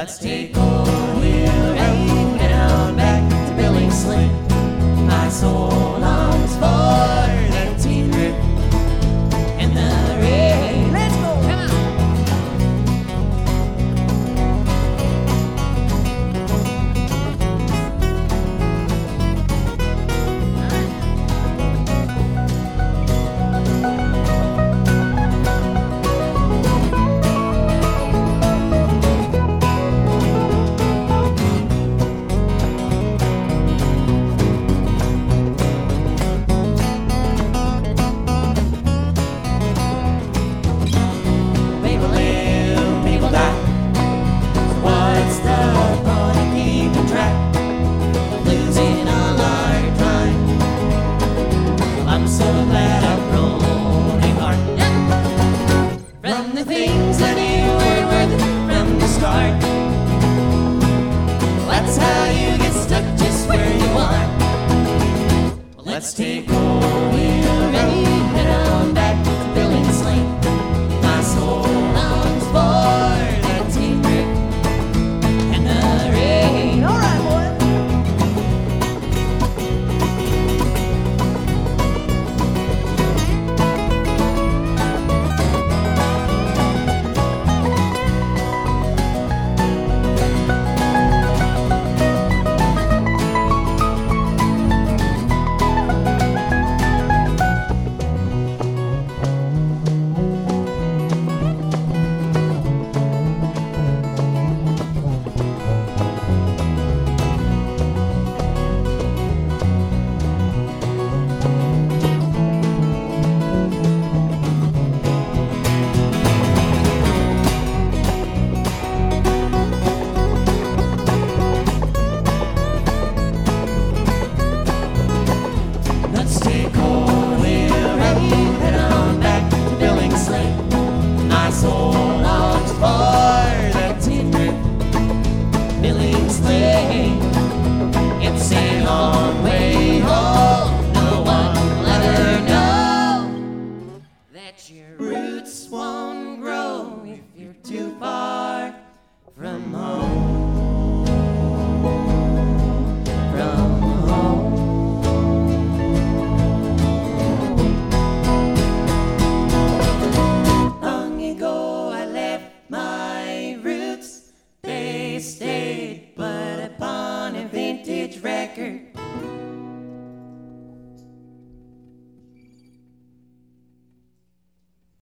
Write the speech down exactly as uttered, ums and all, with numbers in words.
Let's take old wheel and head on back to Billingsley. My soul longs for that teen grip and the rain. Let's go, come on. Let's take old wheel and head on back to Billingsley. My soul longs for that teen grip and the rain. All right, soul.